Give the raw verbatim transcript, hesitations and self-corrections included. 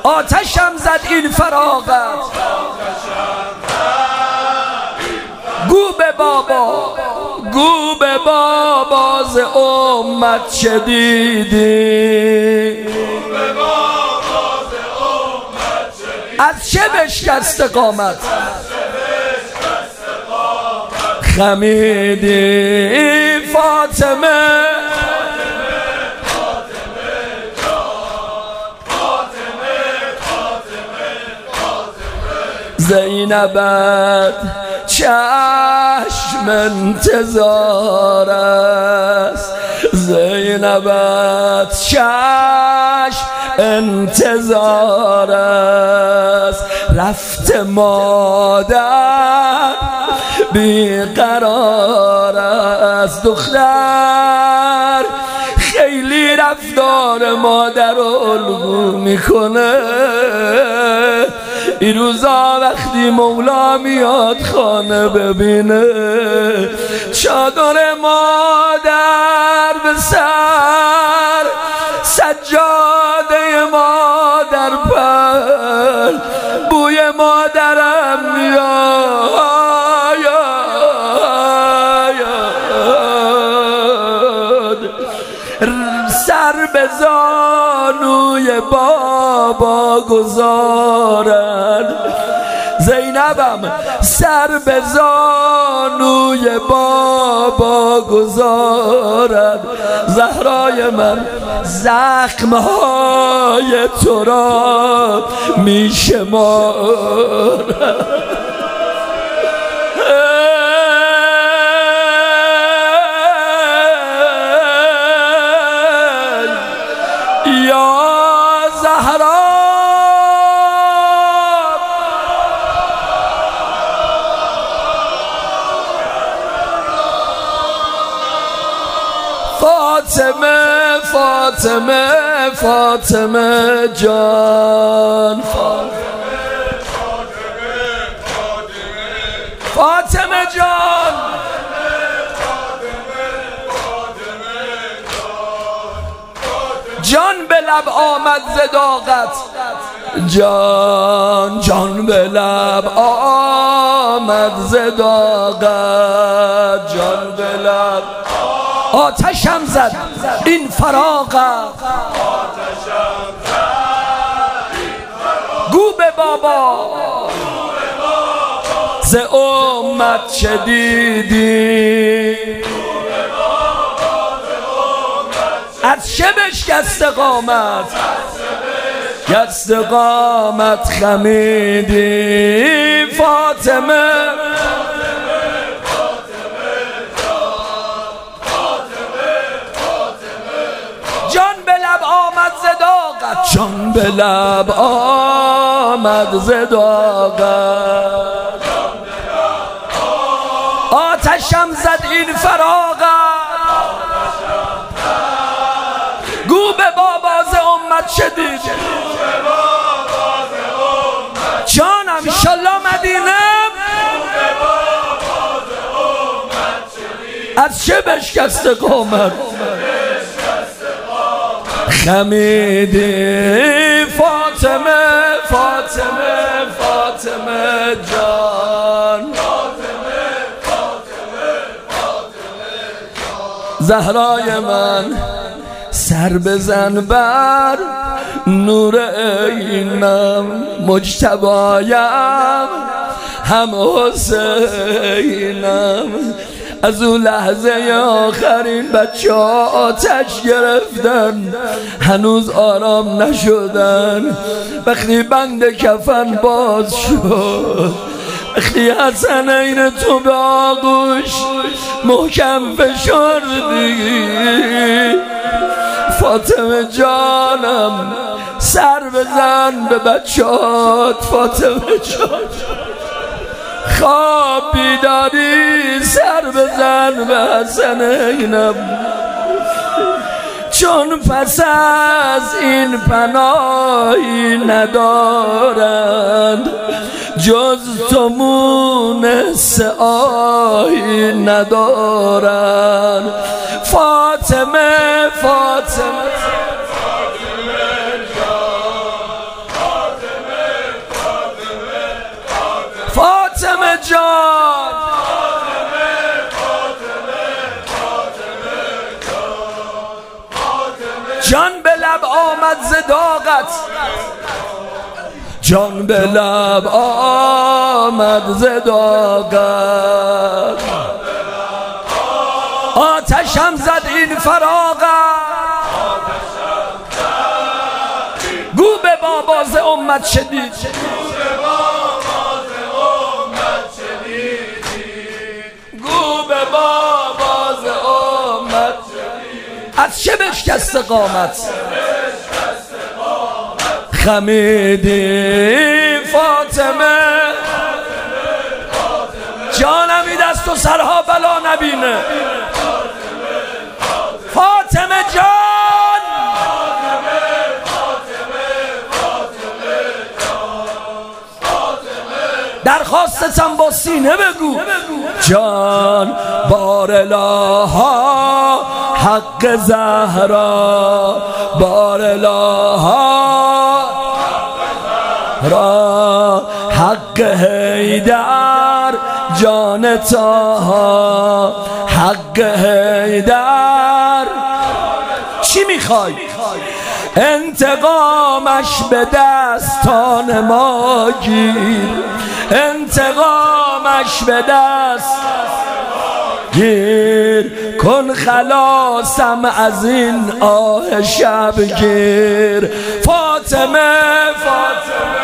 آتشم زد این فراغت گو به بابا گو به بابا ز امت چه دیدی از چه بشکست قامت خمیدی فاطمه زینبت چشم انتظار است زینبت چشم انتظار است رفت مادر بیقرار است دختر خیلی رفتار مادر رو الگو میکنه این روزا وقتی مولا میاد خانه ببینه چادر مادر به سر سجاده مادر پر بوی مادرم میاد سر به زانوی بابا گذارن زینبم سر به زانوی بابا گذارد زهرای من زخمهای تو را میشمارد فاطمه فاطمه فاطمه جان فاطمه جان جان به لب آمد زداقت جان جان به لب آمد زداقت جان به لب آتشم زد این فراغت گو به بابا ز امت چه دیدی از چه بشکست قامت گست قامت خمیدی فاطمه جان به لب آمد زداقت آتشم زد این فراغت گو به بابا ز امت چه دیدی جانم انشالله مدینه از چه بشکست قامت خمیدی فاطمه فاطمه فاطمه جان زهرای من سر بزن بر نور عینم مجتبایم هم حسینم از اون لحظه آخرین بچه ها آتش گرفتن هنوز آرام نشدن وقتی بند کفن باز شد وقتی حسنین تو به آغوش محکم فشردی فاطمه جانم سر بزن به بچهات فاطمه جان خواب بیداری سر بزن به حسنینم چون پس از این پناهی ندارند جز تو مونس آهی ندارند فاطمه فاطمه جان جان به لب آمد ز داغت جان به لب آمد ز داغت آتشم زد این فراغت گو به بابا ز امت شدید گو به بابا ز امت از چه بشکست قامت خمیدی فاطمه جانمی دست و سرها بلا نبینه فاطمه جان درخواستتم با سینه بگو جان بار الها حق زهرا بار الها را حق حیدر جان طاها حق حیدر چی میخوای؟ انتقامش به دستان ما گیر انتقامش به دست گیر کن خلاصم از این آه شبگیر فاطمه فاطمه